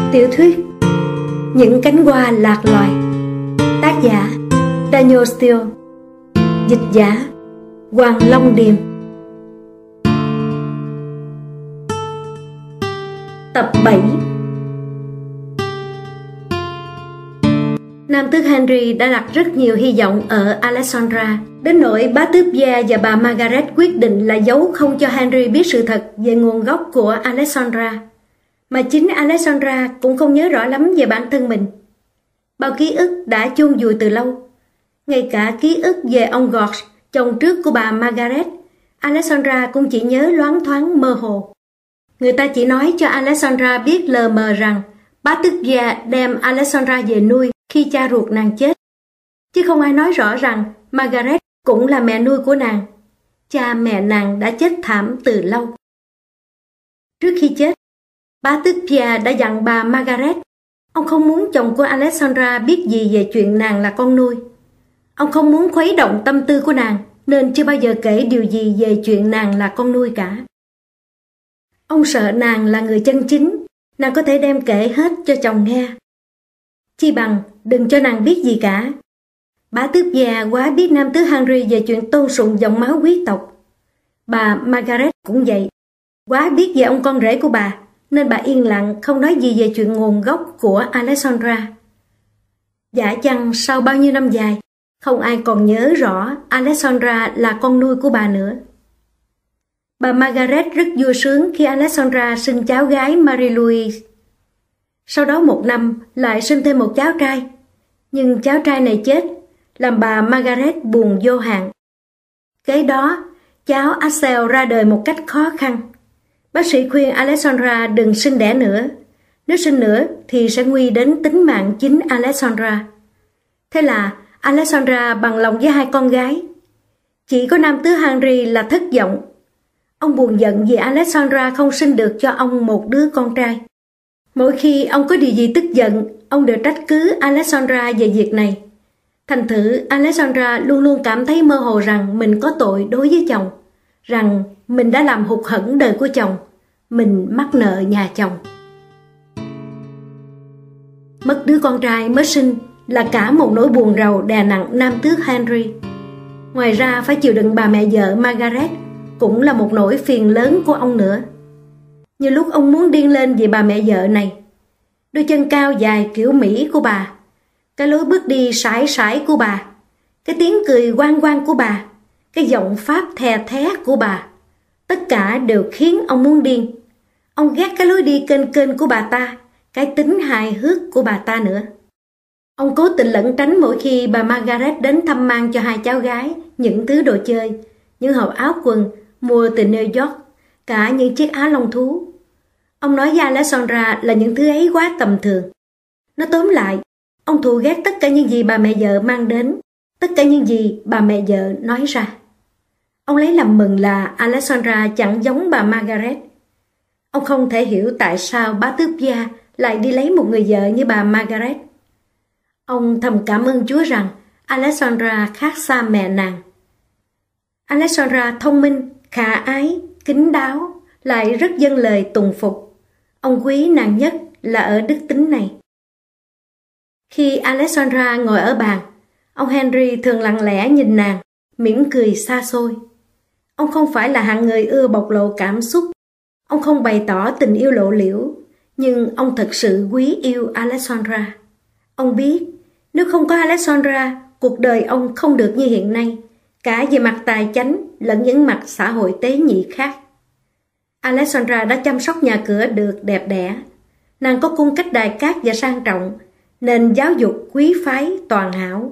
Tiểu thuyết Những cánh hoa lạc loài. Tác giả Daniel Steele. Dịch giả Hoàng Long Điềm. Tập 7. Nam tước Henry đã đặt rất nhiều hy vọng ở Alexandra, đến nỗi bá tước gia và bà Margaret quyết định là giấu không cho Henry biết sự thật về nguồn gốc của Alexandra. Mà chính Alexandra cũng không nhớ rõ lắm về bản thân mình. Bao ký ức đã chôn vùi từ lâu. Ngay cả ký ức về ông George, chồng trước của bà Margaret, Alexandra cũng chỉ nhớ loáng thoáng mơ hồ. Người ta chỉ nói cho Alexandra biết lờ mờ rằng bá tước gia đem Alexandra về nuôi khi cha ruột nàng chết. Chứ không ai nói rõ rằng Margaret cũng là mẹ nuôi của nàng. Cha mẹ nàng đã chết thảm từ lâu. Trước khi chết, bá tước Pierre đã dặn bà Margaret ông không muốn chồng của Alexandra biết gì về chuyện nàng là con nuôi. Ông không muốn khuấy động tâm tư của nàng nên chưa bao giờ kể điều gì về chuyện nàng là con nuôi cả. Ông sợ nàng là người chân chính, nàng có thể đem kể hết cho chồng nghe. Chi bằng đừng cho nàng biết gì cả. Bá tước già quá biết nam tước Henry về chuyện tôn sùng dòng máu quý tộc. Bà Margaret cũng vậy, quá biết về ông con rể của bà, nên bà yên lặng không nói gì về chuyện nguồn gốc của Alexandra. Dạ chăng sau bao nhiêu năm dài, không ai còn nhớ rõ Alexandra là con nuôi của bà nữa. Bà Margaret rất vui sướng khi Alexandra sinh cháu gái Marie-Louise. Sau đó một năm lại sinh thêm một cháu trai, nhưng cháu trai này chết, làm bà Margaret buồn vô hạn. Kế đó, cháu Axel ra đời một cách khó khăn. Bác sĩ khuyên Alexandra đừng sinh đẻ nữa. Nếu sinh nữa thì sẽ nguy đến tính mạng chính Alexandra. Thế là Alexandra bằng lòng với hai con gái. Chỉ có nam tước Henry là thất vọng. Ông buồn giận vì Alexandra không sinh được cho ông một đứa con trai. Mỗi khi ông có điều gì tức giận, ông đều trách cứ Alexandra về việc này. Thành thử Alexandra luôn luôn cảm thấy mơ hồ rằng mình có tội đối với chồng, rằng mình đã làm hụt hẫng đời của chồng, mình mắc nợ nhà chồng. Mất đứa con trai mới sinh là cả một nỗi buồn rầu đè nặng nam tước Henry. Ngoài ra phải chịu đựng bà mẹ vợ Margaret cũng là một nỗi phiền lớn của ông nữa. Nhiều lúc ông muốn điên lên vì bà mẹ vợ này. Đôi chân cao dài kiểu Mỹ của bà, cái lối bước đi sải sải của bà, cái tiếng cười oang oang của bà, cái giọng pháp thè thé của bà, tất cả đều khiến ông muốn điên. Ông ghét cái lối đi kênh kênh của bà ta, cái tính hài hước của bà ta nữa. Ông cố tình lẩn tránh mỗi khi bà Margaret đến thăm mang cho hai cháu gái những thứ đồ chơi, những hộp áo quần mua từ New York, cả những chiếc áo lông thú. Ông nói với Alexandra là những thứ ấy quá tầm thường. Nói tóm lại, ông thù ghét tất cả những gì bà mẹ vợ mang đến, tất cả những gì bà mẹ vợ nói ra. Ông lấy làm mừng là Alexandra chẳng giống bà Margaret. Ông không thể hiểu tại sao bá tước gia lại đi lấy một người vợ như bà Margaret. Ông thầm cảm ơn Chúa rằng Alexandra khác xa mẹ nàng. Alexandra thông minh, khả ái, kín đáo, lại rất dâng lời tùng phục. Ông quý nàng nhất là ở đức tính này. Khi Alexandra ngồi ở bàn, ông Henry thường lặng lẽ nhìn nàng, mỉm cười xa xôi. Ông không phải là hạng người ưa bộc lộ cảm xúc. Ông không bày tỏ tình yêu lộ liễu, nhưng ông thật sự quý yêu Alexandra. Ông biết, nếu không có Alexandra, cuộc đời ông không được như hiện nay, cả về mặt tài chánh lẫn những mặt xã hội tế nhị khác. Alexandra đã chăm sóc nhà cửa được đẹp đẽ. Nàng có cung cách đài cát và sang trọng, nền giáo dục quý phái toàn hảo.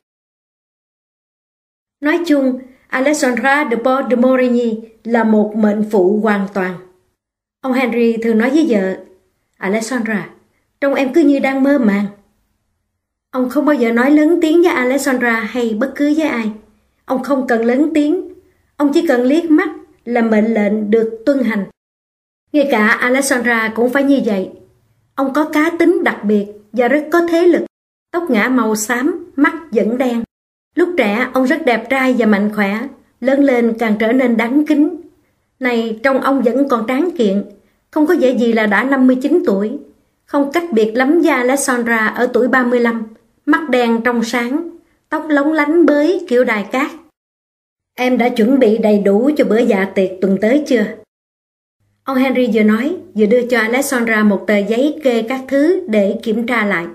Nói chung, Alexandra de Port de Morigny là một mệnh phụ hoàn toàn. Ông Henry thường nói với vợ, Alexandra, trông em cứ như đang mơ màng. Ông không bao giờ nói lớn tiếng với Alexandra hay bất cứ với ai. Ông không cần lớn tiếng, ông chỉ cần liếc mắt là mệnh lệnh được tuân hành. Ngay cả Alexandra cũng phải như vậy. Ông có cá tính đặc biệt và rất có thế lực, tóc ngả màu xám, mắt vẫn đen. Lúc trẻ ông rất đẹp trai và mạnh khỏe, lớn lên càng trở nên đáng kính. Này trông ông vẫn còn tráng kiện, không có vẻ gì là đã 59 tuổi. không cách biệt lắm với Alexandra ở tuổi 35, mắt đen trong sáng, tóc lóng lánh bới kiểu đài cát. Em đã chuẩn bị đầy đủ cho bữa dạ tiệc tuần tới chưa? Ông Henry vừa nói, vừa đưa cho Alexandra một tờ giấy kê các thứ để kiểm tra lại.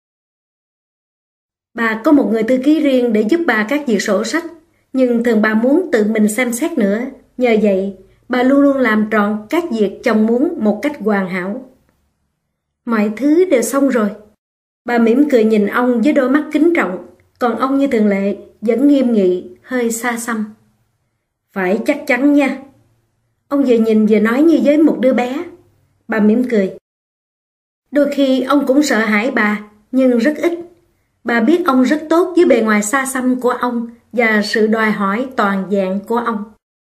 Bà có một người thư ký riêng để giúp bà các việc sổ sách, nhưng thường bà muốn tự mình xem xét nữa. Nhờ vậy, bà luôn luôn làm trọn các việc chồng muốn một cách hoàn hảo. Mọi thứ đều xong rồi. Bà mỉm cười nhìn ông với đôi mắt kính trọng, còn ông như thường lệ vẫn nghiêm nghị, hơi xa xăm. Phải chắc chắn nha. Ông vừa nhìn vừa nói như với một đứa bé. Bà mỉm cười. Đôi khi ông cũng sợ hãi bà, nhưng rất ít. Bà biết ông rất tốt với bề ngoài xa xăm của ông và sự đòi hỏi toàn vẹn của ông.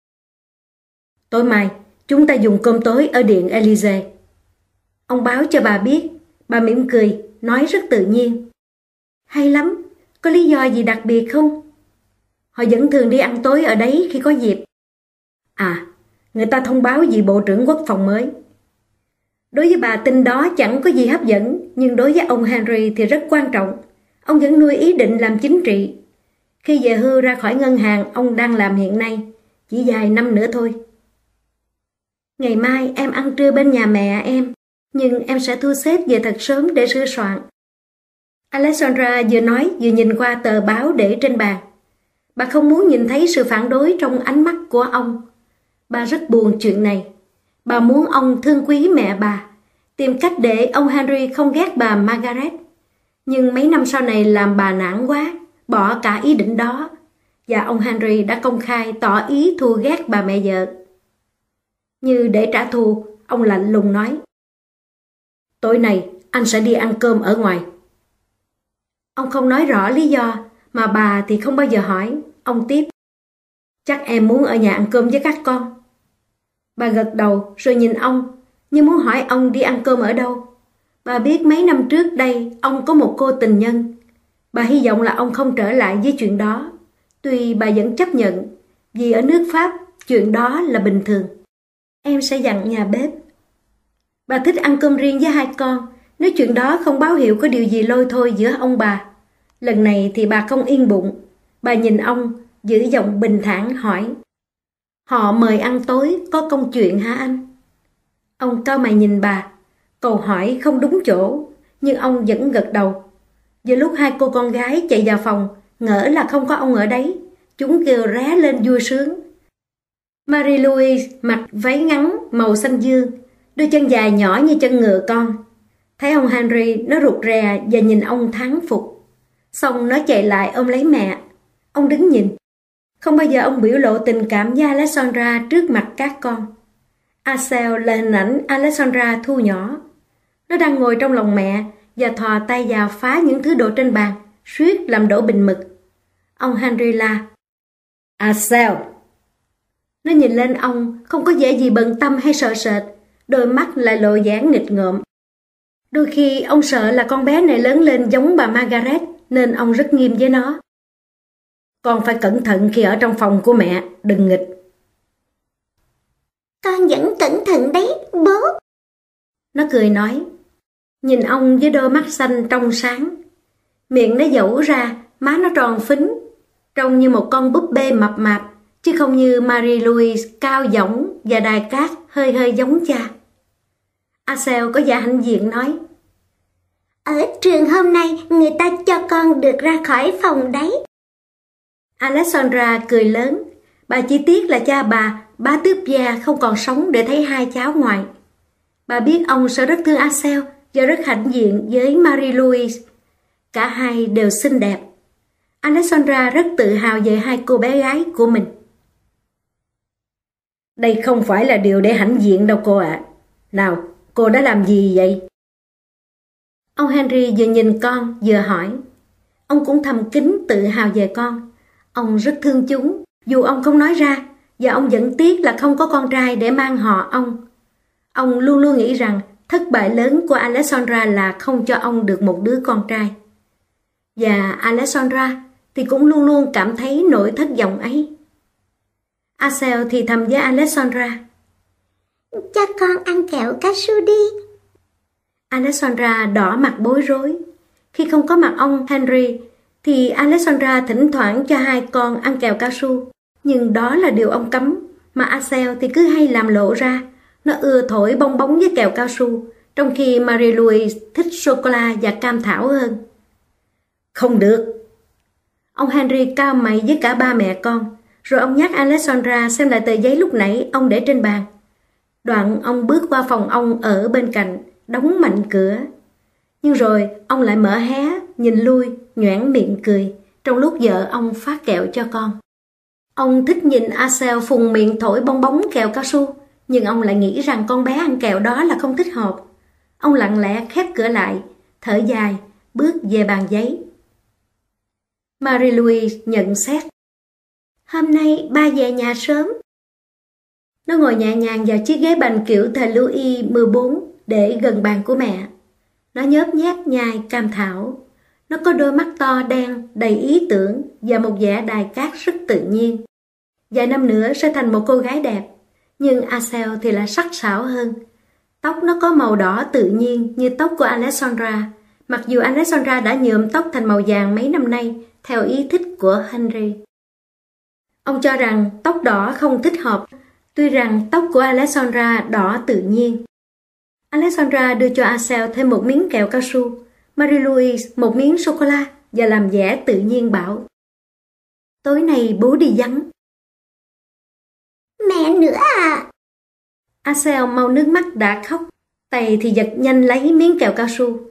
Tối mai, chúng ta dùng cơm tối ở Điện Élysée. Ông báo cho bà biết. Bà mỉm cười, nói rất tự nhiên. Hay lắm, có lý do gì đặc biệt không? Họ vẫn thường đi ăn tối ở đấy khi có dịp. À, người ta thông báo vị bộ trưởng quốc phòng mới. Đối với bà tin đó chẳng có gì hấp dẫn, nhưng đối với ông Henry thì rất quan trọng. Ông vẫn nuôi ý định làm chính trị. Khi về hưu ra khỏi ngân hàng ông đang làm hiện nay, chỉ vài năm nữa thôi. Ngày mai em ăn trưa bên nhà mẹ em, nhưng em sẽ thu xếp về thật sớm để sửa soạn. Alexandra vừa nói vừa nhìn qua tờ báo để trên bàn. Bà không muốn nhìn thấy sự phản đối trong ánh mắt của ông. Bà rất buồn chuyện này. Bà muốn ông thương quý mẹ bà, tìm cách để ông Henry không ghét bà Margaret. Nhưng mấy năm sau này làm bà nản quá, bỏ cả ý định đó. Và ông Henry đã công khai tỏ ý thù ghét bà mẹ vợ. Như để trả thù, ông lạnh lùng nói. Tối nay anh sẽ đi ăn cơm ở ngoài. Ông không nói rõ lý do, mà bà thì không bao giờ hỏi. Ông tiếp. Chắc em muốn ở nhà ăn cơm với các con. Bà gật đầu rồi nhìn ông, như muốn hỏi ông đi ăn cơm ở đâu. Bà biết mấy năm trước đây ông có một cô tình nhân. Bà hy vọng là ông không trở lại với chuyện đó. Tuy bà vẫn chấp nhận, vì ở nước Pháp chuyện đó là bình thường. Em sẽ dặn nhà bếp. Bà thích ăn cơm riêng với hai con, nếu chuyện đó không báo hiệu có điều gì lôi thôi giữa ông bà. Lần này thì bà không yên bụng. Bà nhìn ông, giữ giọng bình thản hỏi. Họ mời ăn tối, có công chuyện hả anh? Ông cau mày nhìn bà. Câu hỏi không đúng chỗ, nhưng ông vẫn gật đầu. Giữa lúc hai cô con gái chạy vào phòng, ngỡ là không có ông ở đấy, chúng kêu ré lên vui sướng. Marie-Louise mặc váy ngắn màu xanh dương, đôi chân dài nhỏ như chân ngựa con. Thấy ông Henry, nó rụt rè và nhìn ông thán phục. Xong nó chạy lại ôm lấy mẹ. Ông đứng nhìn. Không bao giờ ông biểu lộ tình cảm với Alexandra trước mặt các con. Axel là hình ảnh Alexandra thu nhỏ. Nó đang ngồi trong lòng mẹ và thò tay vào phá những thứ đồ trên bàn, suýt làm đổ bình mực. Ông Henry la. Axel! Nó nhìn lên ông, không có vẻ gì bận tâm hay sợ sệt, đôi mắt lại lộ vẻ nghịch ngợm. Đôi khi ông sợ là con bé này lớn lên giống bà Margaret, nên ông rất nghiêm với nó. Con phải cẩn thận khi ở trong phòng của mẹ, đừng nghịch. Con vẫn cẩn thận đấy, bố. Nó cười nói, nhìn ông với đôi mắt xanh trong sáng. Miệng nó dẫu ra, má nó tròn phính, trông như một con búp bê mập mạp, chứ không như Marie-Louise cao dõng và đài cát hơi hơi giống cha. Axel có vẻ hãnh diện nói, ở trường hôm nay người ta cho con được ra khỏi phòng đấy. Alexandra cười lớn. Bà chỉ tiếc là cha bà, bá tước gia không còn sống để thấy hai cháu ngoại. Bà biết ông sẽ rất thương Axel và rất hãnh diện với Marie-Louise. Cả hai đều xinh đẹp. Alexandra rất tự hào về hai cô bé gái của mình. Đây không phải là điều để hãnh diện đâu cô ạ. Nào, cô đã làm gì vậy? Ông Henry vừa nhìn con vừa hỏi. Ông cũng thầm kín tự hào về con. Ông rất thương chúng, dù ông không nói ra, và ông vẫn tiếc là không có con trai để mang họ ông. Ông luôn luôn nghĩ rằng thất bại lớn của Alexandra là không cho ông được một đứa con trai. Và Alexandra thì cũng luôn luôn cảm thấy nỗi thất vọng ấy. Axel thì thầm với Alexandra. Cho con ăn kẹo cao su đi. Alexandra đỏ mặt bối rối. Khi không có mặt ông Henry, thì Alexandra thỉnh thoảng cho hai con ăn kẹo cao su. Nhưng đó là điều ông cấm, mà Axel thì cứ hay làm lộ ra. Nó ưa thổi bong bóng với kẹo cao su, trong khi Marie-Louise thích sô-cô-la và cam thảo hơn. Không được. Ông Henry cau mày với cả ba mẹ con, rồi ông nhắc Alexandra xem lại tờ giấy lúc nãy ông để trên bàn. Đoạn ông bước qua phòng ông ở bên cạnh, đóng mạnh cửa. Nhưng rồi ông lại mở hé, nhìn lui, nhoẻn miệng cười, trong lúc vợ ông phát kẹo cho con. Ông thích nhìn Axel phùng miệng thổi bong bóng kẹo cao su, nhưng ông lại nghĩ rằng con bé ăn kẹo đó là không thích hợp. Ông lặng lẽ khép cửa lại, thở dài, bước về bàn giấy. Marie-Louise nhận xét. Hôm nay ba về nhà sớm. Nó ngồi nhẹ nhàng vào chiếc ghế bành kiểu thời Louis XIV để gần bàn của mẹ. Nó nhớp nháp nhai cam thảo. Nó có đôi mắt to đen, đầy ý tưởng và một vẻ đài cát rất tự nhiên. Vài năm nữa sẽ thành một cô gái đẹp, nhưng Axel thì là sắc sảo hơn. Tóc nó có màu đỏ tự nhiên như tóc của Alexandra, mặc dù Alexandra đã nhuộm tóc thành màu vàng mấy năm nay theo ý thích của Henry. Ông cho rằng tóc đỏ không thích hợp, tuy rằng tóc của Alexandra đỏ tự nhiên. Alexandra đưa cho Axel thêm một miếng kẹo cao su, Marie-Louise một miếng sô-cô-la và làm vẻ tự nhiên bảo. Tối nay bố đi vắng. Mẹ nữa à? Axel mau nước mắt đã khóc, tay thì giật nhanh lấy miếng kẹo cao su.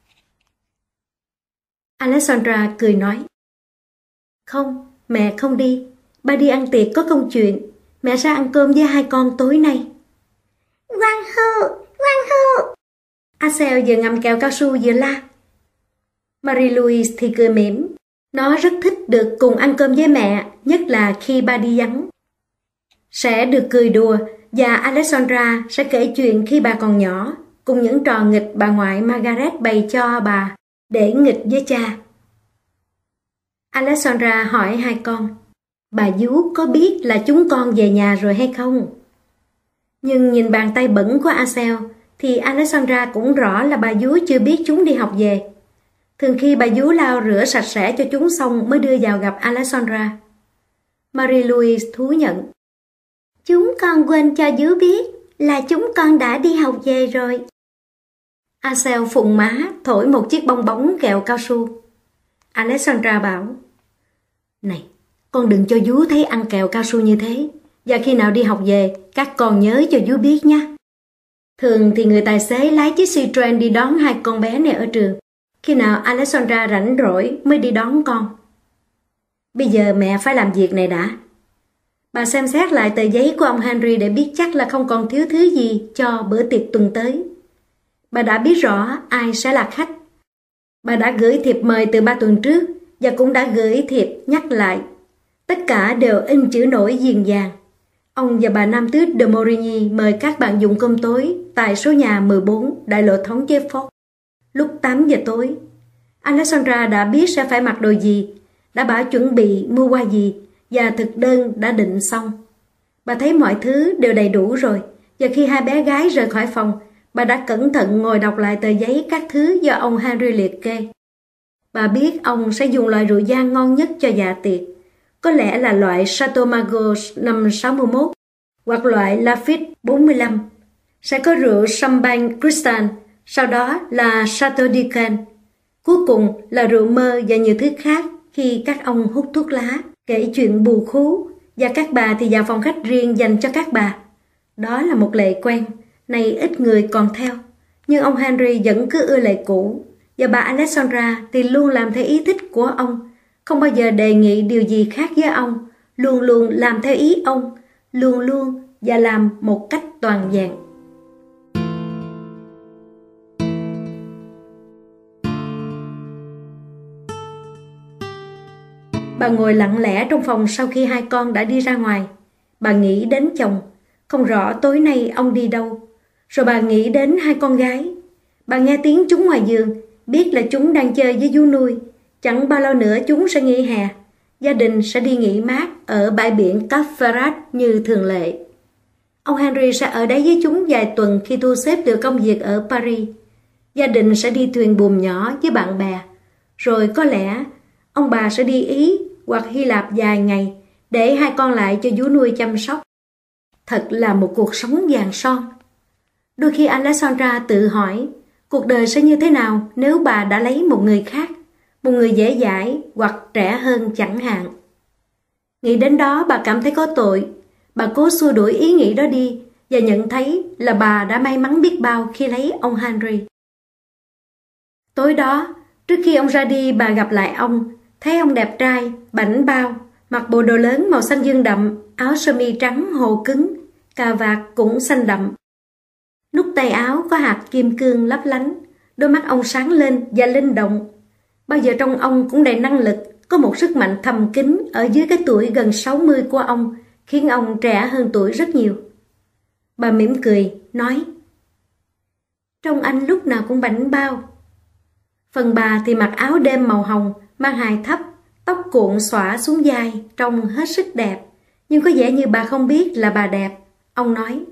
Alexandra cười nói. Không, mẹ không đi. Ba đi ăn tiệc có công chuyện. Mẹ sẽ ăn cơm với hai con tối nay. Hoàng hậu. Axel vừa ngậm kẹo cao su vừa la. Marie-Louise thì cười mỉm. Nó rất thích được cùng ăn cơm với mẹ, nhất là khi ba đi vắng. Sẽ được cười đùa và Alexandra sẽ kể chuyện khi bà còn nhỏ, cùng những trò nghịch bà ngoại Margaret bày cho bà để nghịch với cha. Alexandra hỏi hai con, bà vú có biết là chúng con về nhà rồi hay không? Nhưng nhìn bàn tay bẩn của Axel thì Alexandra cũng rõ là bà vú chưa biết chúng đi học về. Thường khi bà vú lau rửa sạch sẽ cho chúng xong mới đưa vào gặp Alexandra. Marie-Louise thú nhận. Chúng con quên cho vú biết là chúng con đã đi học về rồi. Axel phụng má thổi một chiếc bong bóng kẹo cao su. Alexandra bảo, này, con đừng cho vú thấy ăn kẹo cao su như thế. Và khi nào đi học về, các con nhớ cho vú biết nhé. Thường thì người tài xế lái chiếc Citroen đi đón hai con bé này ở trường. Khi nào Alexandra rảnh rỗi mới đi đón con. Bây giờ mẹ phải làm việc này đã. Bà xem xét lại tờ giấy của ông Henry để biết chắc là không còn thiếu thứ gì cho bữa tiệc tuần tới. Bà đã biết rõ ai sẽ là khách. Bà đã gửi thiệp mời từ 3 tuần trước và cũng đã gửi thiệp nhắc lại. Tất cả đều in chữ nổi viền vàng. Ông và bà Nam Tước de Morigny mời các bạn dùng cơm tối tại số nhà 14 đại lộ thống chế Ford lúc 8 giờ tối. Alexandra đã biết sẽ phải mặc đồ gì, đã bảo chuẩn bị mua qua gì và thực đơn đã định xong. Bà thấy mọi thứ đều đầy đủ rồi và khi hai bé gái rời khỏi phòng, bà đã cẩn thận ngồi đọc lại tờ giấy các thứ do ông Henry liệt kê. Bà biết ông sẽ dùng loại rượu vang ngon nhất cho dạ tiệc. Có lẽ là loại Chateau Margaux năm 61 hoặc loại Lafite 45. Sẽ có rượu Champagne Cristal, sau đó là Chateau d'Yquem. Cuối cùng là rượu mơ và nhiều thứ khác khi các ông hút thuốc lá, kể chuyện bù khú và các bà thì vào phòng khách riêng dành cho các bà. Đó là một lệ quen, nay ít người còn theo. Nhưng ông Henry vẫn cứ ưa lệ cũ và bà Alexandra thì luôn làm theo ý thích của ông. Không bao giờ đề nghị điều gì khác với ông, luôn luôn làm theo ý ông, luôn luôn và làm một cách toàn vẹn. Bà ngồi lặng lẽ trong phòng sau khi hai con đã đi ra ngoài. Bà nghĩ đến chồng, không rõ tối nay ông đi đâu. Rồi bà nghĩ đến hai con gái. Bà nghe tiếng chúng ngoài giường, biết là chúng đang chơi với vú nuôi. Chẳng bao lâu nữa chúng sẽ nghỉ hè. Gia đình sẽ đi nghỉ mát ở bãi biển Cap Ferrat như thường lệ. Ông Henry sẽ ở đấy với chúng vài tuần khi thu xếp được công việc ở Paris. Gia đình sẽ đi thuyền buồm nhỏ với bạn bè. Rồi có lẽ ông bà sẽ đi Ý hoặc Hy Lạp vài ngày để hai con lại cho vú nuôi chăm sóc. Thật là một cuộc sống vàng son. Đôi khi Alexandra tự hỏi cuộc đời sẽ như thế nào nếu bà đã lấy một người khác, một người dễ dãi hoặc trẻ hơn chẳng hạn. Nghĩ đến đó bà cảm thấy có tội. Bà cố xua đuổi ý nghĩ đó đi và nhận thấy là bà đã may mắn biết bao khi lấy ông Henry. Tối đó, trước khi ông ra đi, bà gặp lại ông, thấy ông đẹp trai, bảnh bao, mặc bộ đồ lớn màu xanh dương đậm, áo sơ mi trắng hồ cứng, cà vạt cũng xanh đậm. Nút tay áo có hạt kim cương lấp lánh, đôi mắt ông sáng lên và linh động. Bao giờ trong ông cũng đầy năng lực, có một sức mạnh thầm kín ở dưới cái tuổi gần 60 của ông, khiến ông trẻ hơn tuổi rất nhiều. Bà mỉm cười, nói: "Trông anh lúc nào cũng bảnh bao." Phần bà thì mặc áo đêm màu hồng, mang hài thấp, tóc cuộn xõa xuống vai, trông hết sức đẹp. Nhưng có vẻ như bà không biết là bà đẹp. Ông nói: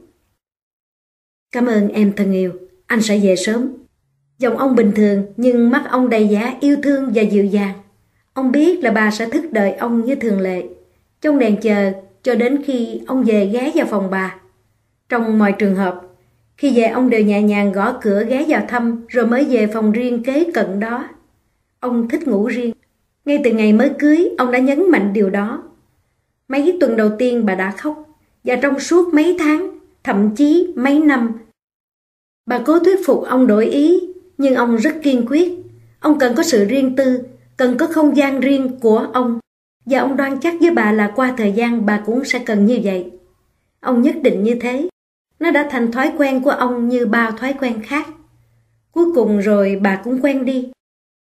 "Cảm ơn em thân yêu, anh sẽ về sớm." Giọng ông bình thường nhưng mắt ông đầy vẻ yêu thương và dịu dàng. Ông biết là bà sẽ thức đợi ông như thường lệ, trong đèn chờ cho đến khi ông về ghé vào phòng bà. Trong mọi trường hợp, khi về ông đều nhẹ nhàng gõ cửa ghé vào thăm rồi mới về phòng riêng kế cận đó. Ông thích ngủ riêng. Ngay từ ngày mới cưới, ông đã nhấn mạnh điều đó. Mấy tuần đầu tiên bà đã khóc, và trong suốt mấy tháng, thậm chí mấy năm, bà cố thuyết phục ông đổi ý, nhưng ông rất kiên quyết. Ông cần có sự riêng tư, cần có không gian riêng của ông, và ông đoan chắc với bà là qua thời gian bà cũng sẽ cần như vậy. Ông nhất định như thế. Nó đã thành thói quen của ông như bao thói quen khác. Cuối cùng rồi bà cũng quen đi.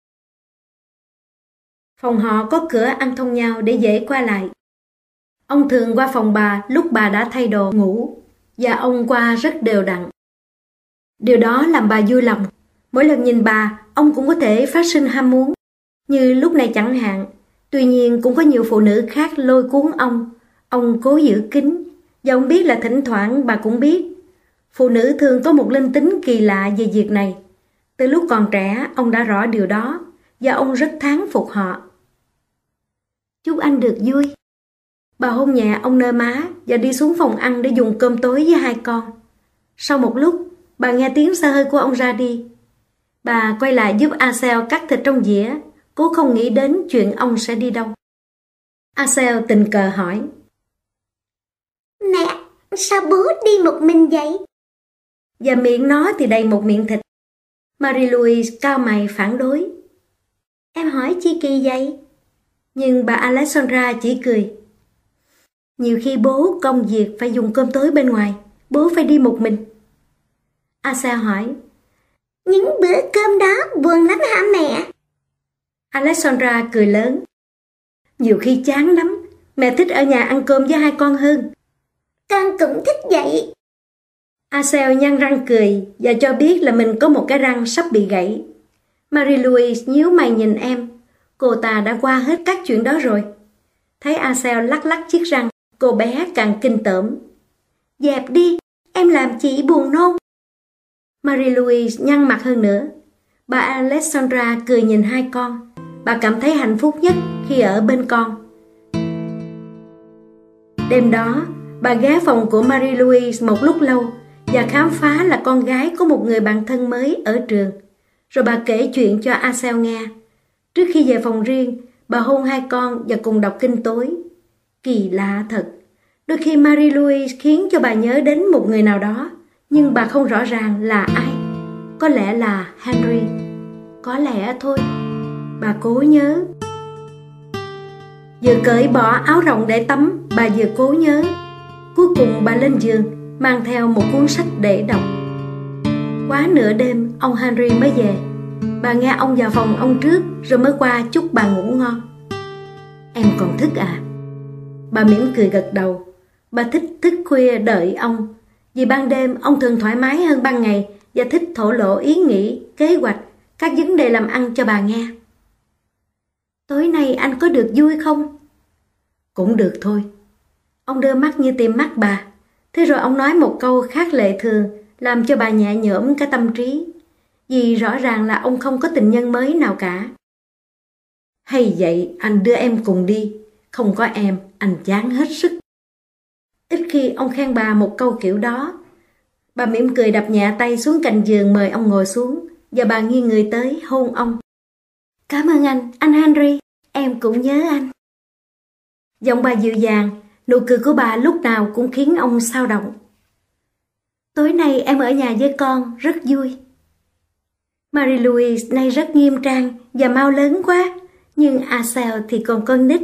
Phòng họ có cửa ăn thông nhau để dễ qua lại. Ông thường qua phòng bà lúc bà đã thay đồ ngủ, và ông qua rất đều đặn. Điều đó làm bà vui lòng. Mỗi lần nhìn bà, ông cũng có thể phát sinh ham muốn, như lúc này chẳng hạn. Tuy nhiên cũng có nhiều phụ nữ khác lôi cuốn ông. Ông cố giữ kín, và ông biết là thỉnh thoảng bà cũng biết. Phụ nữ thường có một linh tính kỳ lạ về việc này. Từ lúc còn trẻ, ông đã rõ điều đó, và ông rất thán phục họ. "Chúc anh được vui." Bà hôn nhẹ ông nơi má và đi xuống phòng ăn để dùng cơm tối với hai con. Sau một lúc, bà nghe tiếng xe hơi của ông ra đi. Bà quay lại giúp Asel cắt thịt trong dĩa, cố không nghĩ đến chuyện ông sẽ đi đâu. Asel tình cờ hỏi: "Mẹ, sao bố đi một mình vậy?" Và miệng nó thì đầy một miệng thịt. Marie-Louise cau mày phản đối: "Em hỏi chi kỳ vậy?" Nhưng bà Alexandra chỉ cười: "Nhiều khi bố công việc phải dùng cơm tối bên ngoài, bố phải đi một mình." Asel hỏi: "Những bữa cơm đó buồn lắm hả mẹ?" Alexandra cười lớn: "Nhiều khi chán lắm, mẹ thích ở nhà ăn cơm với hai con hơn." "Con cũng thích vậy." Asel nhăn răng cười và cho biết là mình có một cái răng sắp bị gãy. Marie-Louise nhíu mày nhìn em. Cô ta đã qua hết các chuyện đó rồi. Thấy Asel lắc lắc chiếc răng, cô bé càng kinh tởm: "Dẹp đi, em làm chị buồn nôn." Marie-Louise nhăn mặt hơn nữa. Bà Alexandra cười nhìn hai con. Bà cảm thấy hạnh phúc nhất khi ở bên con. Đêm đó, bà ghé phòng của Marie-Louise một lúc lâu và khám phá là con gái có một người bạn thân mới ở trường. Rồi bà kể chuyện cho Asel nghe. Trước khi về phòng riêng, bà hôn hai con và cùng đọc kinh tối. Kỳ lạ thật. Đôi khi Marie-Louise khiến cho bà nhớ đến một người nào đó, nhưng bà không rõ ràng là ai. Có lẽ là Henry. Có lẽ thôi. Bà cố nhớ. Vừa cởi bỏ áo rộng để tắm, bà vừa cố nhớ. Cuối cùng bà lên giường, mang theo một cuốn sách để đọc. Quá nửa đêm, ông Henry mới về. Bà nghe ông vào phòng ông trước, rồi mới qua chúc bà ngủ ngon. "Em còn thức à?" Bà mỉm cười gật đầu. Bà thích thức khuya đợi ông, vì ban đêm ông thường thoải mái hơn ban ngày và thích thổ lộ ý nghĩ, kế hoạch, các vấn đề làm ăn cho bà nghe. "Tối nay anh có được vui không?" "Cũng được thôi." Ông đưa mắt như tìm mắt bà. Thế rồi ông nói một câu khác lệ thường, làm cho bà nhẹ nhõm cái tâm trí. vì rõ ràng là ông không có tình nhân mới nào cả. Hay vậy, anh đưa em cùng đi. Không có em, anh chán hết sức. Ít khi ông khen bà một câu kiểu đó. Bà mỉm cười đập nhẹ tay xuống cạnh giường mời ông ngồi xuống, và bà nghiêng người tới hôn ông. Cảm ơn anh Henry, em cũng nhớ anh. Giọng bà dịu dàng, nụ cười của bà lúc nào cũng khiến ông xao động. Tối nay em ở nhà với con, rất vui. Marie-Louise nay rất nghiêm trang và mau lớn quá, nhưng Axel thì còn con nít.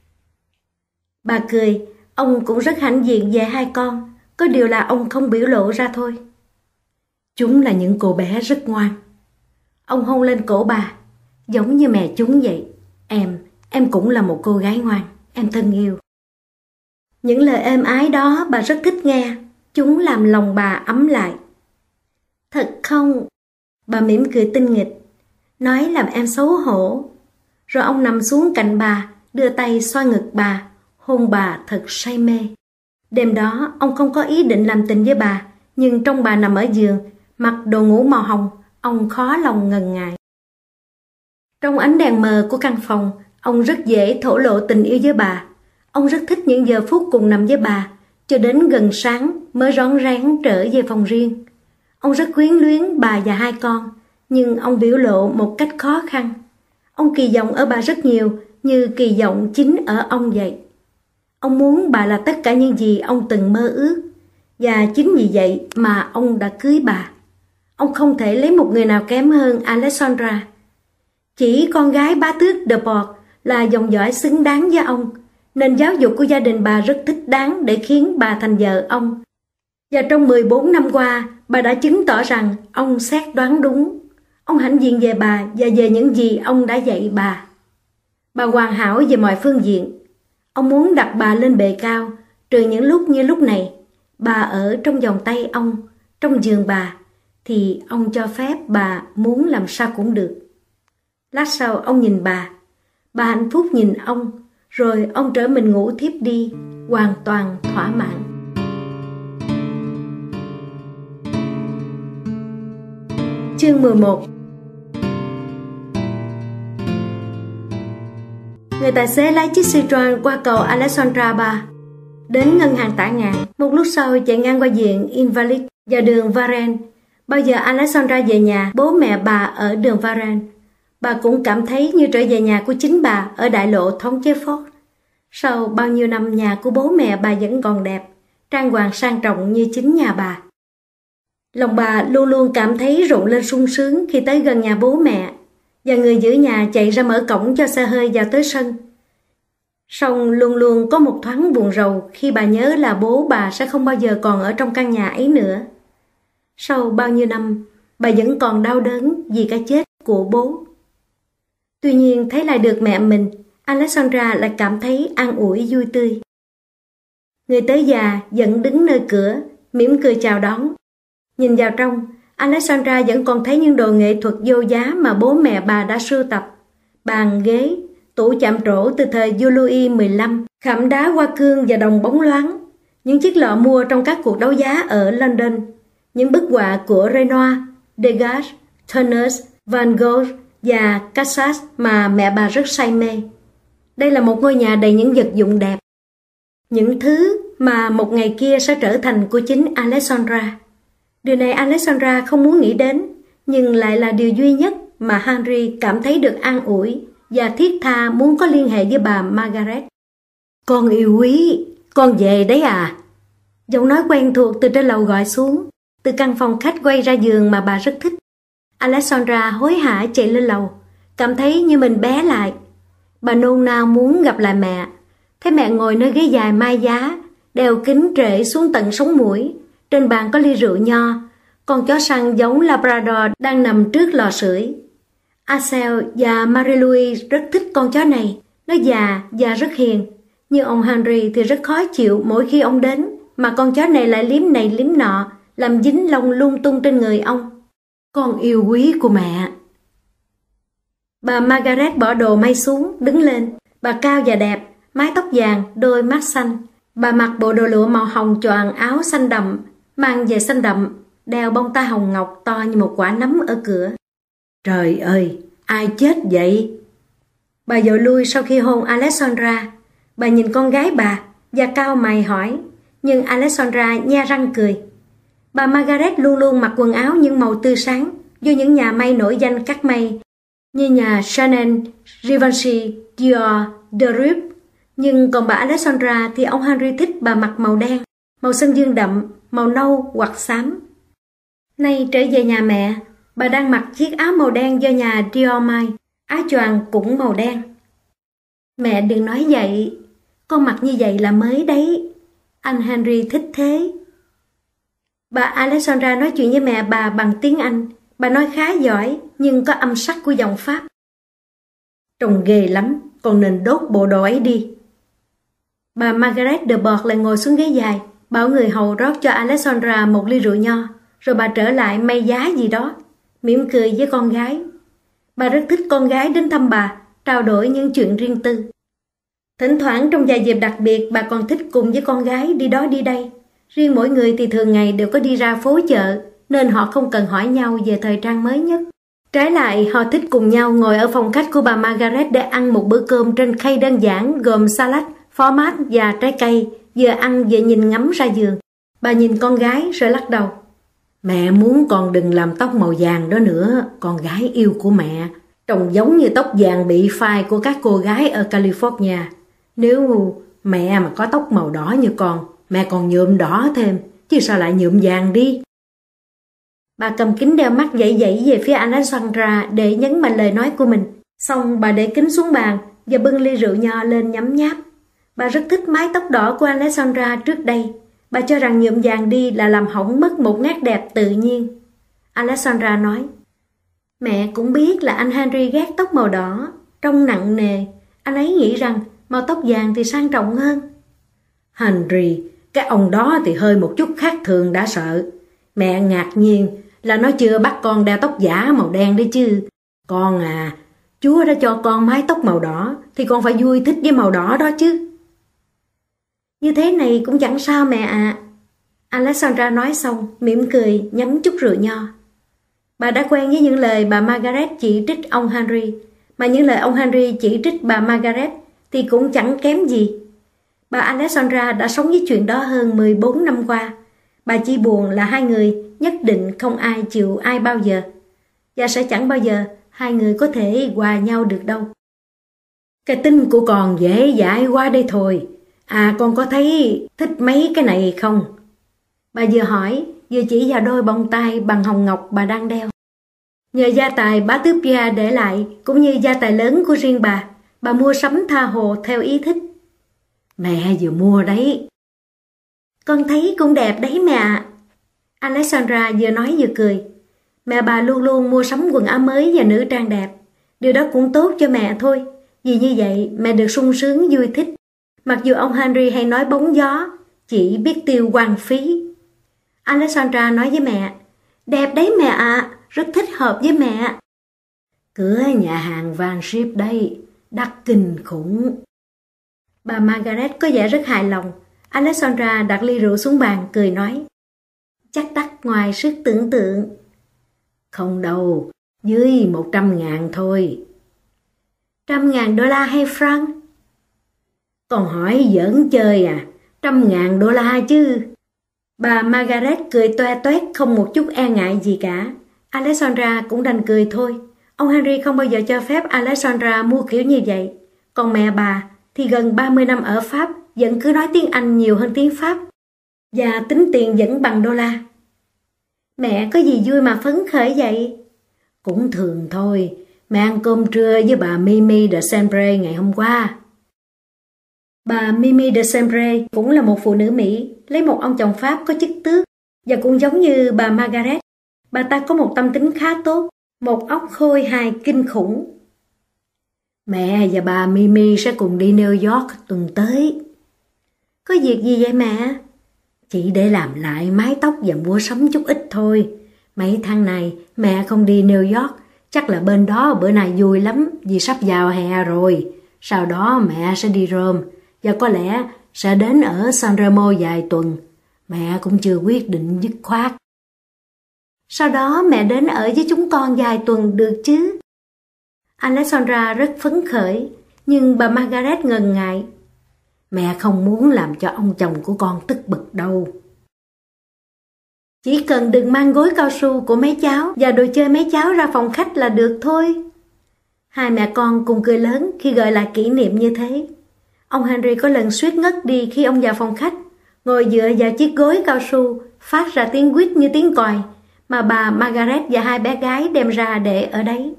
Bà cười, ông cũng rất hãnh diện về hai con, có điều là ông không biểu lộ ra thôi. Chúng là những cô bé rất ngoan. Ông hôn lên cổ bà, giống như mẹ chúng vậy. Em cũng là một cô gái ngoan, em thân yêu. Những lời êm ái đó bà rất thích nghe, chúng làm lòng bà ấm lại. Thật không? Bà mỉm cười tinh nghịch, nói làm em xấu hổ. Rồi ông nằm xuống cạnh bà, đưa tay xoa ngực bà, hôn bà thật say mê. Đêm đó ông không có ý định làm tình với bà, nhưng trong bà nằm ở giường, mặc đồ ngủ màu hồng, ông khó lòng ngần ngại. Trong ánh đèn mờ của căn phòng, ông rất dễ thổ lộ tình yêu với bà. Ông rất thích những giờ phút cùng nằm với bà, cho đến gần sáng mới rón rén trở về phòng riêng. Ông rất quyến luyến bà và hai con, nhưng ông biểu lộ một cách khó khăn. Ông kỳ vọng ở bà rất nhiều, như kỳ vọng chính ở ông vậy. Ông muốn bà là tất cả những gì ông từng mơ ước, và chính vì vậy mà ông đã cưới bà. Ông không thể lấy một người nào kém hơn Alexandra. Chỉ con gái bá tước De Bourgh là dòng dõi xứng đáng với ông, nên giáo dục của gia đình bà rất thích đáng để khiến bà thành vợ ông. Và trong 14 năm qua, bà đã chứng tỏ rằng ông xét đoán đúng. Ông hãnh diện về bà và về những gì ông đã dạy bà. Bà hoàn hảo về mọi phương diện. Ông muốn đặt bà lên bệ cao, trừ những lúc như lúc này. Bà ở trong vòng tay ông, trong giường bà, thì ông cho phép bà muốn làm sao cũng được. Lát sau ông nhìn bà hạnh phúc nhìn ông, rồi ông trở mình ngủ thiếp đi, hoàn toàn thỏa mãn. Chương 11. Người tài xế lái chiếc Citroen qua cầu Alexandra Bar, đến ngân hàng Tả Ngạn. Một lúc sau chạy ngang qua viện Invalid và đường Varenne. Bao giờ Alexandra về nhà, bố mẹ bà ở đường Varenne, bà cũng cảm thấy như trở về nhà của chính bà ở đại lộ thống chế Ford. Sau bao nhiêu năm, nhà của bố mẹ bà vẫn còn đẹp, trang hoàng sang trọng như chính nhà bà. Lòng bà luôn luôn cảm thấy rộn lên sung sướng khi tới gần nhà bố mẹ, và người giữ nhà chạy ra mở cổng cho xe hơi vào tới sân. Song luôn luôn có một thoáng buồn rầu khi bà nhớ là bố bà sẽ không bao giờ còn ở trong căn nhà ấy nữa. Sau bao nhiêu năm, bà vẫn còn đau đớn vì cái chết của bố. Tuy nhiên thấy lại được mẹ mình, Alexandra lại cảm thấy an ủi vui tươi. Người tới già vẫn đứng nơi cửa, mỉm cười chào đón. Nhìn vào trong, Alexandra vẫn còn thấy những đồ nghệ thuật vô giá mà bố mẹ bà đã sưu tập. Bàn, ghế, tủ chạm trổ từ thời vua Louis XV, khảm đá hoa cương và đồng bóng loáng, những chiếc lọ mua trong các cuộc đấu giá ở London, những bức họa của Renoir, Degas, Turner, Van Gogh và Cassatt mà mẹ bà rất say mê. Đây là một ngôi nhà đầy những vật dụng đẹp, những thứ mà một ngày kia sẽ trở thành của chính Alexandra. Điều này Alexandra không muốn nghĩ đến, nhưng lại là điều duy nhất mà Henry cảm thấy được an ủi và thiết tha muốn có liên hệ với bà Margaret. Con yêu quý, con về đấy à? Giọng nói quen thuộc từ trên lầu gọi xuống, từ căn phòng khách quay ra giường mà bà rất thích. Alexandra hối hả chạy lên lầu, cảm thấy như mình bé lại. Bà nôn nao muốn gặp lại mẹ. Thấy mẹ ngồi nơi ghế dài mai giá, đeo kính trễ xuống tận sống mũi. Trên bàn có ly rượu nho. Con chó săn giống Labrador đang nằm trước lò sưởi. Axel và Marie-Louise rất thích con chó này. Nó già và rất hiền. Nhưng ông Henry thì rất khó chịu mỗi khi ông đến, mà con chó này lại liếm này liếm nọ, làm dính lông lung tung trên người ông. Con yêu quý của mẹ. Bà Margaret bỏ đồ may xuống, đứng lên. Bà cao và đẹp, mái tóc vàng, đôi mắt xanh. Bà mặc bộ đồ lụa màu hồng choàng, áo xanh đậm, mang về xanh đậm, đeo bông tai hồng ngọc to như một quả nấm ở cửa. Trời ơi, ai chết vậy? Bà dội lui sau khi hôn Alexandra. Bà nhìn con gái bà và cau mày hỏi, nhưng Alexandra nhe răng cười. Bà Margaret luôn luôn mặc quần áo những màu tươi sáng, do những nhà may nổi danh cắt may, như nhà Chanel, Givenchy, Dior, De Rup. Nhưng còn bà Alexandra thì ông Henry thích bà mặc màu đen, màu xanh dương đậm, màu nâu hoặc xám. Nay trở về nhà mẹ, bà đang mặc chiếc áo màu đen do nhà Dior may, áo choàng cũng màu đen. Mẹ đừng nói vậy, con mặc như vậy là mới đấy. Anh Henry thích thế. Bà Alexandra nói chuyện với mẹ bà bằng tiếng Anh. Bà nói khá giỏi nhưng có âm sắc của giọng Pháp. Trông ghê lắm, con nên đốt bộ đồ ấy đi. Bà Margaret de Bourgh lại ngồi xuống ghế dài, bảo người hầu rót cho Alexandra một ly rượu nho, rồi bà trở lại may giá gì đó, mỉm cười với con gái. Bà rất thích con gái đến thăm bà, trao đổi những chuyện riêng tư. Thỉnh thoảng trong vài dịp đặc biệt, bà còn thích cùng với con gái đi đó đi đây. Riêng mỗi người thì thường ngày đều có đi ra phố chợ, nên họ không cần hỏi nhau về thời trang mới nhất. Trái lại, họ thích cùng nhau ngồi ở phòng khách của bà Margaret để ăn một bữa cơm trên khay đơn giản gồm salad, phó mát và trái cây, vừa ăn vừa nhìn ngắm ra giường. Bà nhìn con gái rồi lắc đầu. Mẹ muốn con đừng làm tóc màu vàng đó nữa, con gái yêu của mẹ. Trông giống như tóc vàng bị phai của các cô gái ở California. Nếu mẹ mà có tóc màu đỏ như con, mẹ còn nhuộm đỏ thêm, chứ sao lại nhuộm vàng đi. Bà cầm kính đeo mắt dãy dãy về phía Alexandra để nhấn mạnh lời nói của mình. Xong bà để kính xuống bàn và bưng ly rượu nho lên nhấm nháp. Bà rất thích mái tóc đỏ của Alexandra trước đây. Bà cho rằng nhuộm vàng đi là làm hỏng mất một nét đẹp tự nhiên. Alexandra nói, mẹ cũng biết là anh Henry ghét tóc màu đỏ, trông nặng nề. Anh ấy nghĩ rằng màu tóc vàng thì sang trọng hơn. Henry, cái ông đó thì hơi một chút khác thường đã sợ. Mẹ ngạc nhiên là nó chưa bắt con đeo tóc giả màu đen đấy chứ. Con à, Chúa đã cho con mái tóc màu đỏ thì con phải vui thích với màu đỏ đó chứ. Như thế này cũng chẳng sao mẹ ạ. Alexandra nói xong, mỉm cười, nhấm chút rượu nho. Bà đã quen với những lời bà Margaret chỉ trích ông Henry, mà những lời ông Henry chỉ trích bà Margaret thì cũng chẳng kém gì. Bà Alexandra đã sống với chuyện đó hơn 14 năm qua. Bà chỉ buồn là hai người nhất định không ai chịu ai bao giờ. Và sẽ chẳng bao giờ hai người có thể hòa nhau được đâu. Cái tin của con dễ dãi quá đây thôi. À, con có thấy thích mấy cái này không? Bà vừa hỏi, vừa chỉ vào đôi bông tai bằng hồng ngọc bà đang đeo. Nhờ gia tài bá tước Pierre để lại, cũng như gia tài lớn của riêng bà mua sắm tha hồ theo ý thích. Mẹ vừa mua đấy. Con thấy cũng đẹp đấy mẹ ạ. Alexandra vừa nói vừa cười. Mẹ bà luôn luôn mua sắm quần áo mới và nữ trang đẹp. Điều đó cũng tốt cho mẹ thôi. Vì như vậy mẹ được sung sướng vui thích. Mặc dù ông Henry hay nói bóng gió, chỉ biết tiêu hoang phí. Alexandra nói với mẹ, đẹp đấy mẹ ạ, rất thích hợp với mẹ. Cửa nhà hàng Van Ship đây, đắt kinh khủng. Bà Margaret có vẻ rất hài lòng. Alexandra đặt ly rượu xuống bàn, cười nói, chắc đắt ngoài sức tưởng tượng. Không đâu, dưới 100.000 thôi. $100.000 hay franc? Còn hỏi giỡn chơi à, $100.000 chứ. Bà Margaret cười toe toét không một chút e ngại gì cả. Alexandra cũng đành cười thôi. Ông Henry không bao giờ cho phép Alexandra mua kiểu như vậy. Còn mẹ bà thì gần 30 năm ở Pháp vẫn cứ nói tiếng Anh nhiều hơn tiếng Pháp. Và tính tiền vẫn bằng đô la. Mẹ có gì vui mà phấn khởi vậy? Cũng thường thôi. Mẹ ăn cơm trưa với bà Mimi de Saint-Bray ngày hôm qua. Bà Mimi de Saint-Bray cũng là một phụ nữ Mỹ, lấy một ông chồng Pháp có chức tước. Và cũng giống như bà Margaret, bà ta có một tâm tính khá tốt, một óc khôi hài kinh khủng. Mẹ và bà Mimi sẽ cùng đi New York tuần tới. Có việc gì vậy mẹ? Chỉ để làm lại mái tóc và mua sắm chút ít thôi. Mấy tháng này mẹ không đi New York, chắc là bên đó bữa nay vui lắm vì sắp vào hè rồi. Sau đó mẹ sẽ đi Rome và có lẽ sẽ đến ở San Remo vài tuần. Mẹ cũng chưa quyết định dứt khoát. Sau đó mẹ đến ở với chúng con vài tuần được chứ? Alexandra rất phấn khởi, nhưng bà Margaret ngần ngại. Mẹ không muốn làm cho ông chồng của con tức bực đâu. Chỉ cần đừng mang gối cao su của mấy cháu và đồ chơi mấy cháu ra phòng khách là được thôi. Hai mẹ con cùng cười lớn khi gợi lại kỷ niệm như thế. Ông Henry có lần suýt ngất đi khi ông vào phòng khách, ngồi dựa vào chiếc gối cao su, phát ra tiếng quýt như tiếng còi, mà bà Margaret và hai bé gái đem ra để ở đấy.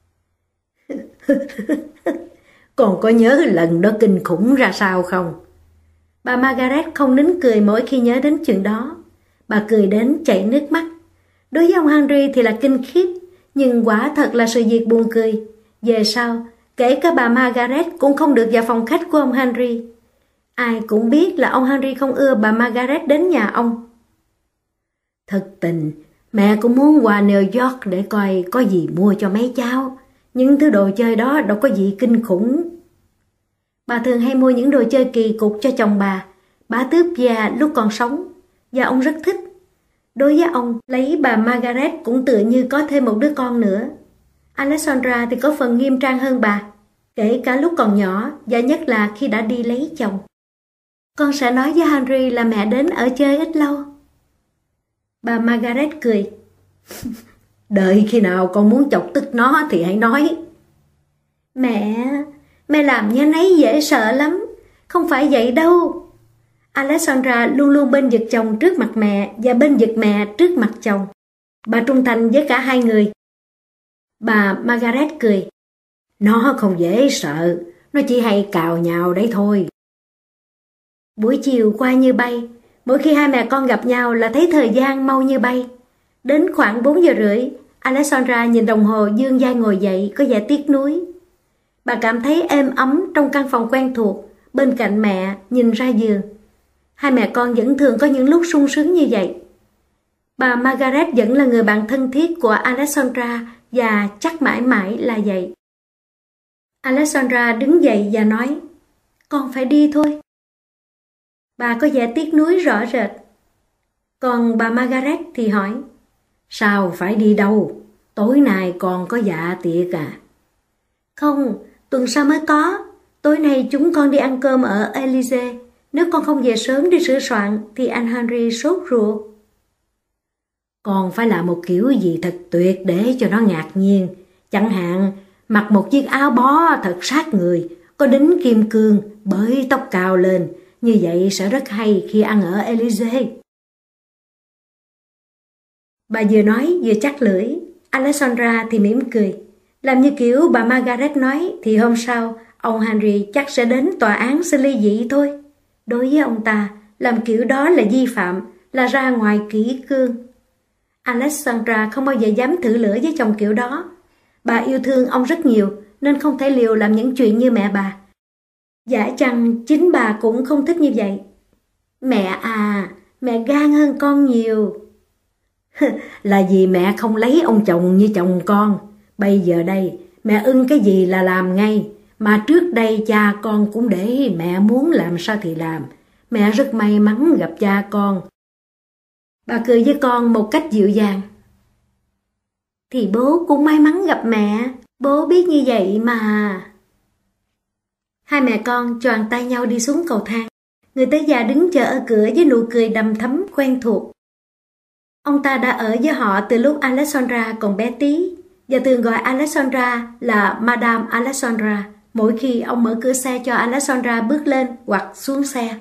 Còn có nhớ lần đó kinh khủng ra sao không? Bà Margaret không nín cười mỗi khi nhớ đến chuyện đó. Bà cười đến chảy nước mắt. Đối với ông Henry thì là kinh khiếp, nhưng quả thật là sự việc buồn cười. Về sau, kể cả bà Margaret cũng không được vào phòng khách của ông Henry. Ai cũng biết là ông Henry không ưa bà Margaret đến nhà ông. Thật tình, mẹ cũng muốn qua New York để coi có gì mua cho mấy cháu. Những thứ đồ chơi đó đâu có gì kinh khủng. Bà thường hay mua những đồ chơi kỳ cục cho chồng bà tước già lúc còn sống, và ông rất thích. Đối với ông, lấy bà Margaret cũng tựa như có thêm một đứa con nữa. Alexandra thì có phần nghiêm trang hơn bà, kể cả lúc còn nhỏ, và nhất là khi đã đi lấy chồng. Con sẽ nói với Henry là mẹ đến ở chơi ít lâu. Bà Margaret cười. Đợi khi nào con muốn chọc tức nó thì hãy nói. Mẹ làm như nấy dễ sợ lắm. Không phải vậy đâu. Alexandra luôn luôn bên vực chồng trước mặt mẹ và bên vực mẹ trước mặt chồng. Bà trung thành với cả hai người. Bà Margaret cười. Nó không dễ sợ, nó chỉ hay cào nhào đấy thôi. Buổi chiều qua như bay. Mỗi khi hai mẹ con gặp nhau là thấy thời gian mau như bay. Đến khoảng 4 giờ rưỡi, Alexandra nhìn đồng hồ vươn vai ngồi dậy có vẻ tiếc nuối. Bà cảm thấy êm ấm trong căn phòng quen thuộc, bên cạnh mẹ nhìn ra giường. Hai mẹ con vẫn thường có những lúc sung sướng như vậy. Bà Margaret vẫn là người bạn thân thiết của Alexandra và chắc mãi mãi là vậy. Alexandra đứng dậy và nói, con phải đi thôi. Bà có vẻ tiếc nuối rõ rệt. Còn bà Margaret thì hỏi, sao phải đi đâu? Tối nay còn có dạ tiệc à? Không, tuần sau mới có. Tối nay chúng con đi ăn cơm ở Élysée. Nếu con không về sớm đi sửa soạn thì anh Henry sốt ruột. Con phải làm một kiểu gì thật tuyệt để cho nó ngạc nhiên. Chẳng hạn, mặc một chiếc áo bó thật sát người, có đính kim cương, bới tóc cao lên. Như vậy sẽ rất hay khi ăn ở Élysée. Bà vừa nói vừa chắc lưỡi. Alexandra thì mỉm cười. Làm như kiểu bà Margaret nói thì hôm sau ông Henry chắc sẽ đến tòa án xử ly dị thôi. Đối với ông ta, làm kiểu đó là vi phạm, là ra ngoài kỷ cương. Alexandra không bao giờ dám thử lửa với chồng kiểu đó. Bà yêu thương ông rất nhiều nên không thể liều làm những chuyện như mẹ bà. Dạ chăng chính bà cũng không thích như vậy. Mẹ à, mẹ gan hơn con nhiều. Là vì mẹ không lấy ông chồng như chồng con. Bây giờ đây, mẹ ưng cái gì là làm ngay. Mà trước đây cha con cũng để mẹ muốn làm sao thì làm. Mẹ rất may mắn gặp cha con. Bà cười với con một cách dịu dàng. Thì bố cũng may mắn gặp mẹ. Bố biết như vậy mà. Hai mẹ con choàng tay nhau đi xuống cầu thang. Người tới già đứng chờ ở cửa với nụ cười đầm thắm quen thuộc. Ông ta đã ở với họ từ lúc Alexandra còn bé tí và thường gọi Alexandra là Madame Alexandra mỗi khi ông mở cửa xe cho Alexandra bước lên hoặc xuống xe.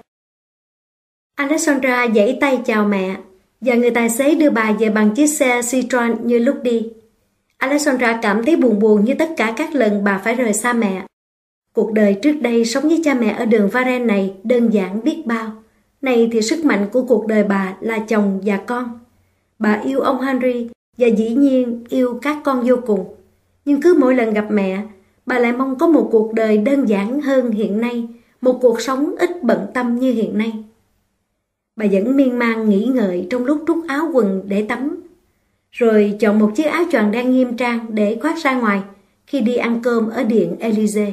Alexandra giãy tay chào mẹ và người tài xế đưa bà về bằng chiếc xe Citroën như lúc đi. Alexandra cảm thấy buồn buồn như tất cả các lần bà phải rời xa mẹ. Cuộc đời trước đây sống với cha mẹ ở đường Varenne này đơn giản biết bao. Này thì sức mạnh của cuộc đời bà là chồng và con. Bà yêu ông Henry và dĩ nhiên yêu các con vô cùng. Nhưng cứ mỗi lần gặp mẹ, bà lại mong có một cuộc đời đơn giản hơn hiện nay, một cuộc sống ít bận tâm như hiện nay. Bà vẫn miên man nghĩ ngợi trong lúc trút áo quần để tắm, rồi chọn một chiếc áo choàng đen nghiêm trang để khoác ra ngoài khi đi ăn cơm ở điện Élysée.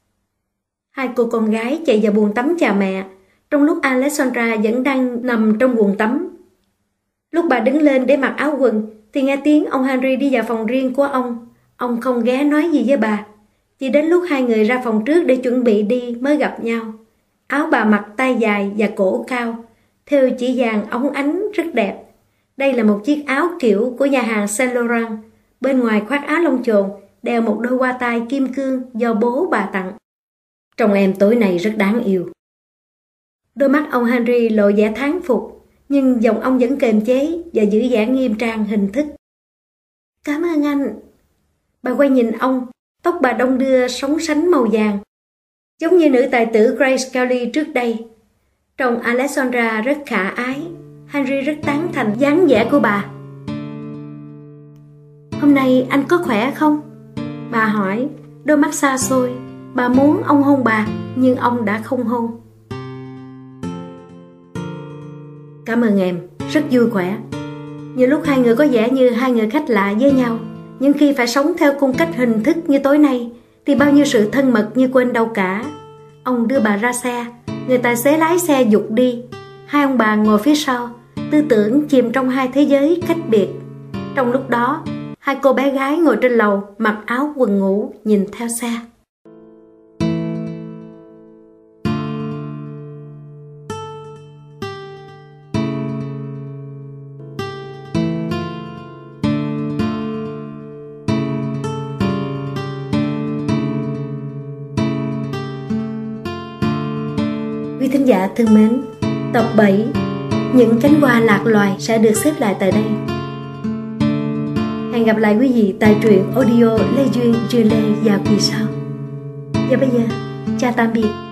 Hai cô con gái chạy vào bồn tắm chào mẹ, trong lúc Alexandra vẫn đang nằm trong bồn tắm. Lúc bà đứng lên để mặc áo quần thì nghe tiếng ông Henry đi vào phòng riêng của ông. Ông không ghé nói gì với bà. Chỉ đến lúc hai người ra phòng trước để chuẩn bị đi mới gặp nhau. Áo bà mặc tay dài và cổ cao, thêu chỉ vàng óng ánh rất đẹp. Đây là một chiếc áo kiểu của nhà hàng Saint Laurent. Bên ngoài khoác áo lông chồn, đeo một đôi hoa tai kim cương do bố bà tặng. Trông em tối nay rất đáng yêu. Đôi mắt ông Henry lộ vẻ thán phục, nhưng giọng ông vẫn kiềm chế và giữ vẻ nghiêm trang hình thức. Cảm ơn anh. Bà quay nhìn ông, tóc bà đong đưa sóng sánh màu vàng, giống như nữ tài tử Grace Kelly trước đây. Trông Alexandra rất khả ái, Henry rất tán thành dáng vẻ của bà. Hôm nay anh có khỏe không? Bà hỏi, đôi mắt xa xôi. Bà muốn ông hôn bà, nhưng ông đã không hôn. Cảm ơn em, rất vui khỏe. Nhiều lúc hai người có vẻ như hai người khách lạ với nhau, nhưng khi phải sống theo cung cách hình thức như tối nay thì bao nhiêu sự thân mật như quên đâu cả. Ông đưa bà ra xe, người tài xế lái xe giục đi. Hai ông bà ngồi phía sau, tư tưởng chìm trong hai thế giới cách biệt. Trong lúc đó, hai cô bé gái ngồi trên lầu mặc áo quần ngủ nhìn theo xe. Quý thính giả thân mến, tập 7 Những cánh hoa lạc loài sẽ được xếp lại tại đây. Hẹn gặp lại quý vị tại truyện audio Lê Duyên Lê vào kỳ sau. Và bây giờ, chào tạm biệt.